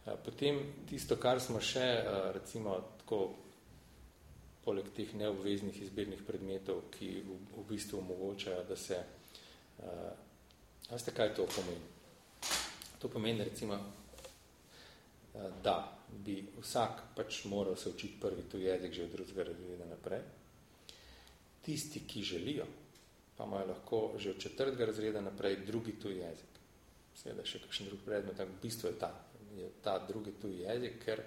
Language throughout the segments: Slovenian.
Potem tisto, kar smo še, recimo, tako poleg teh neobveznih izbirnih predmetov, ki v bistvu omogočajo, da se, veste, kaj to pomeni? To pomeni, recimo, da bi vsak pač moral se učiti prvi tuj jezik že od drugega razreda naprej. Tisti, ki želijo, pa imajo lahko že od 4. razreda naprej drugi tuj jezik. Seveda še kakšen drug predmet, v bistvu je ta drugi tuj jezik, ker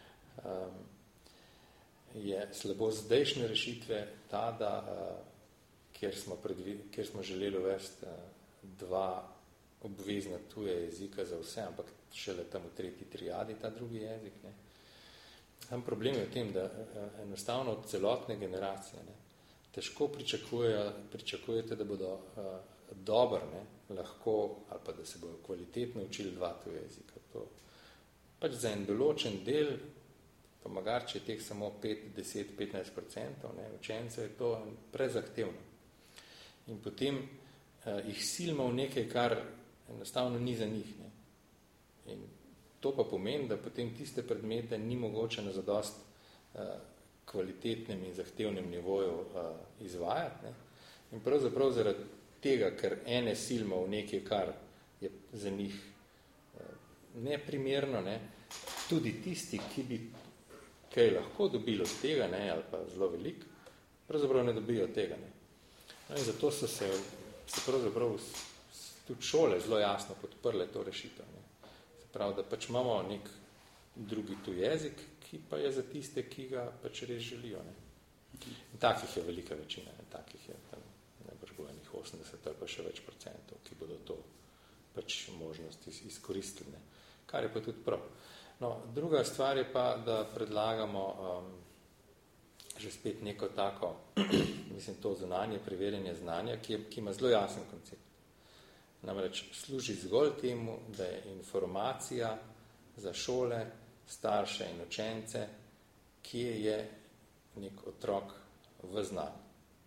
je slabost zdajšnje rešitve ta, da kjer smo želeli uvesti 2 obvezna tuja jezika za vse, ampak šele tam v 3. triadi ta drugi jezik. Ne. Tam problem je v tem, da enostavno od celotne generacije težko pričakujete, da bodo dobro, lahko, ali pa da se bodo kvalitetno učili 2 tuja jezika. To pač za en določen del, pa magar, če je teh samo 5, 10, 15% učencev, je to prezahtevno. In potem jih silimo v nekaj, kar enostavno ni za njih. Ne. In to pa pomeni, da potem tiste predmete ni mogoče na zadost kvalitetnem in zahtevnem nivoju izvajati. Ne. In pravzaprav zaradi tega, ker ene silimo v nekaj, kar je za njih neprimerno, tudi tisti, ki bi kaj lahko dobili od tega, ali pa zelo veliko, pravzaprav ne dobijo tega. No in zato so se pravzaprav tudi šole zelo jasno podprle to rešitev. Se pravi, da pač imamo nek drugi tuj jezik, ki pa je za tiste, ki ga pač res želijo. In takih je velika večina, takih je tam najbrž 80 ali pa še več procentov, ki bodo to pač možnost izkoristili. Kar je pa tudi prav. No, druga stvar je pa, da predlagamo že spet neko tako, mislim, to zunanje preverjanje znanja, ki ima zelo jasen koncept. Namreč služi zgolj temu, da je informacija za šole, starše in učence, kje je nek otrok v znanju.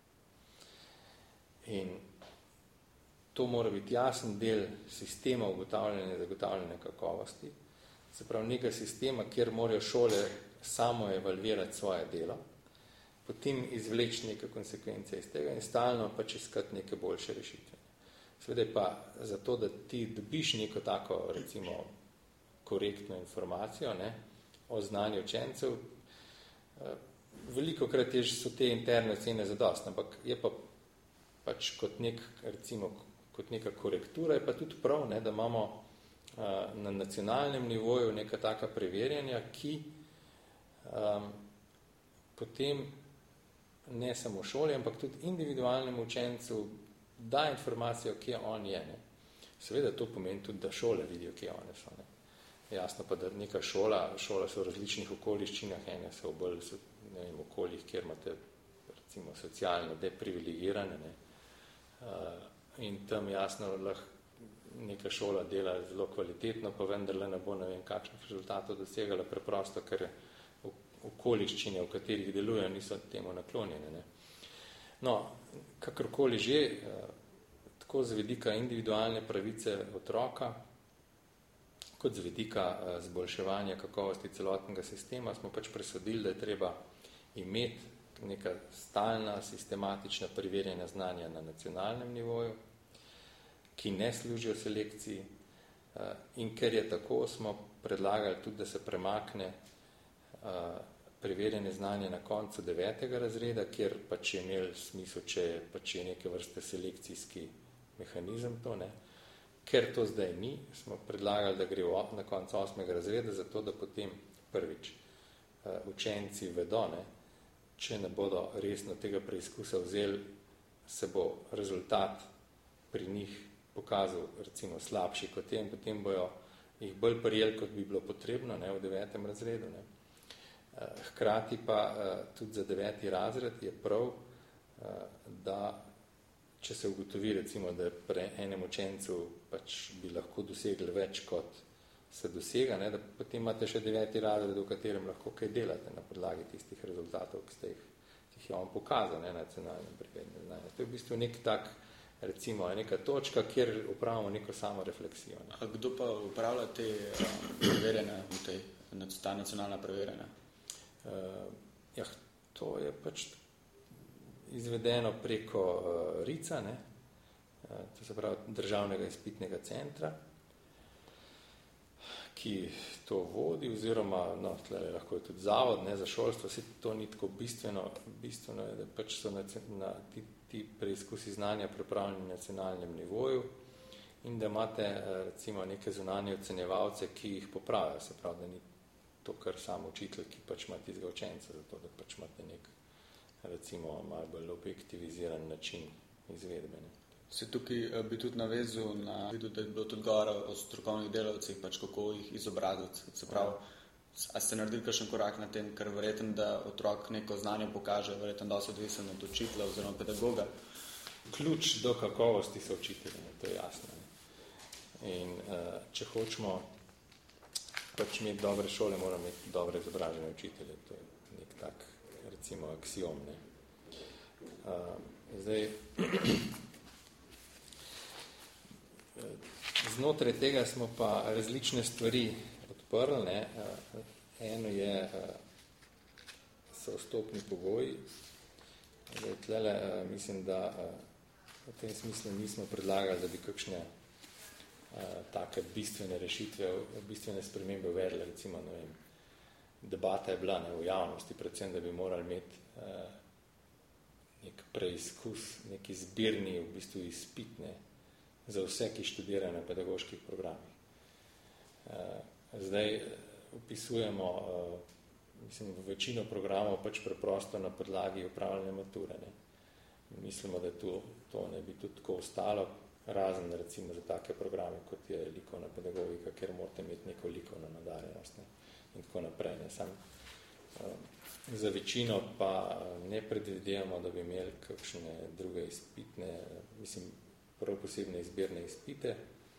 In to mora biti jasen del sistema ugotavljanja in zagotavljanja kakovosti, se pravi nekaj sistema, kjer morajo šole samo evalvirati svoje delo, potem izvleči neke konsekvence iz tega in stalno pač iskati neke boljše rešitve. Seveda pa zato, da ti dobiš neko tako, recimo, korektno informacijo o znanju učencev, velikokrat so te interne ocene zadostne, ampak je pa pač kot neka korektura, je pa tudi prav, da imamo na nacionalnem nivoju neka taka preverjanja, ki potem ne samo šoli, ampak tudi individualnemu učencu da informacijo, kje on je. Seveda to pomeni tudi, da šole vidijo, kje one so. Jasno pa, da neka šola so v različnih okoliščinah, ene so v bolj okoljih, kjer imate recimo socialno deprivilegirane, in tam jasno lahko neka šola dela zelo kvalitetno, pa vendarle ne bo ne vem kakšnih rezultatov dosegala preprosto, ker okoliščine, v katerih delujejo, niso temu naklonjene. No, kakorkoli že, tako z vidika individualne pravice otroka, kot z vidika zboljševanja kakovosti celotnega sistema, smo pač presodili, da je treba imeti neka stalna, sistematična preverjanja znanja na nacionalnem nivoju, ki ne služijo selekciji, in ker je tako, smo predlagali tudi, da se premakne preverjanje znanja na koncu 9. razreda, kjer pač je imel smisel, če je pač neke vrste selekcijski mehanizem to, Ker to zdaj ni, smo predlagali, da gre na koncu 8. razreda, zato da potem prvič učenci vedo, če ne bodo resno tega preizkusa vzeli, se bo rezultat pri njih pokazal recimo slabši kot je, in potem bojo jih bolj prijeli, kot bi bilo potrebno v 9. razredu. Hkrati pa tudi za 9. razred je prav, da če se ugotovi, recimo, da pri enem učencu pač bi lahko dosegli več, kot se dosega, da potem imate še 9. razred, v katerem lahko kaj delate na podlagi tistih rezultatov, ki jih je on pokazal, nacionalnem preverjanju znanja. To je v bistvu nek tak, recimo, neka točka, kjer upravimo neko samo refleksijo. A kdo pa upravlja te preverjanje preverjanja ta nacionalna preverjanja? To je pač izvedeno preko RIC-a, ne? To se pravi Državnega izpitnega centra, ki to vodi, oziroma tlele lahko je tudi zavod, ne, za šolstvo, vse to ni tako bistveno je, da pač so ti preizkusi znanja pripravljeni na nacionalnem nivoju in da imate recimo neke zunanje ocenjevalce, ki jih popravijo, se pravi, da ni to kar samo učitelj, ki pač ima tistega učenca, zato da pač imate nek recimo malo bolj objektiviziran način izvedbe. Se tukaj bi tudi navezal na vidu, da je bilo tudi govora o strokovnih delavcih, pač kako jih izobraziti. Se pravi, a ste naredili kakšen korak na tem, ker verjetno, da otrok neko znanje pokaže, verjetno da se odvisen od učitelja oziroma pedagoga? Ključ do kakovosti so učitelji, to je jasno. In če hočemo pač imeti dobre šole, moramo imeti dobre izobražene učitelje. To je nek tak, recimo, aksiom. Ne? Zdaj, znotraj tega smo pa različne stvari odprli. Ne? Eno so vstopni pogoji. Zdaj, tlele, mislim, da v tem smislu nismo predlagali, da bi kakšne take bistvene rešitve, bistvene spremembe uvedle. Recimo, ne vem, debata je bila v javnosti, predvsem, da bi morali imeti nek preizkus, nek izbirni v bistvu izpit, ne, za vse, ki študirajo na pedagoških programih. Zdaj upisujemo mislim, v večino programov pač preprosto na podlagi upravljanja mature. Ne. Mislimo, da to ne bi tudi tako ostalo, razen recimo za take programe, kot je likovna pedagogika, kjer morate imeti neko likovno nadarjenost, ne, in tako naprej. Ne. Za večino pa ne predvidevamo, da bi imeli kakšne druge izpitne, mislim, prav posebne izbirne izpite.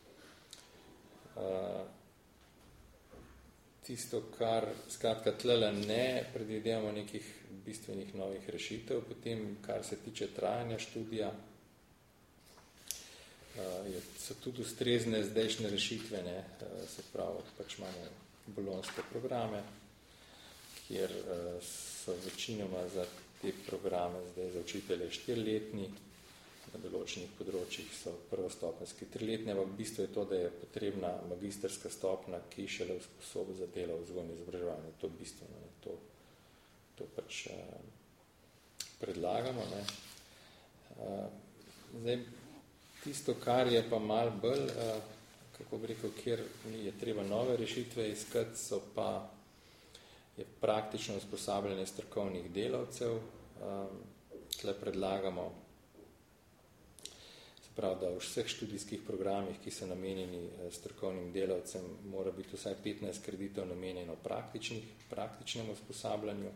Tisto, kar skratka tlele ne predvidevamo nekih bistvenih novih rešitev, potem, kar se tiče trajanja študija, so tudi ustrezne zdajšnje rešitve, ne, se pravi, pač imamo bolonjske programe, kjer so večinoma za te programe zdaj za učitelje 4-letni, na določenih področjih so prvostopenjski 3-letni, ampak v bistvu je to, da je potrebna magistrska stopnja, ki šele usposobi za delo v vzgojnem izobraževanju. To je bistveno, ne. To pač predlagamo. Ne. Zdaj, tisto, kar je pa malo bolj, kako bi rekel, kjer je treba nove rešitve iskati, je praktično usposabljanje strokovnih delavcev. Tle predlagamo, prav, da v vseh študijskih programih, ki so namenjeni strokovnim delavcem, mora biti vsaj 15 kreditov namenjeno praktičnemu usposabljanju.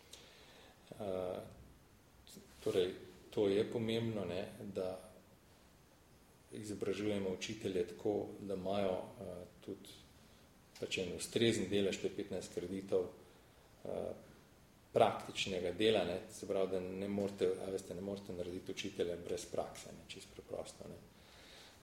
Torej, to je pomembno, ne, da izobražujemo učitelje tako, da imajo tudi pač en ustrezen delež, to je 15 kreditov praktičnega dela, ne, se pravi, da ne morete narediti učitelja brez prakse, ne, čisto preprosto. Ne.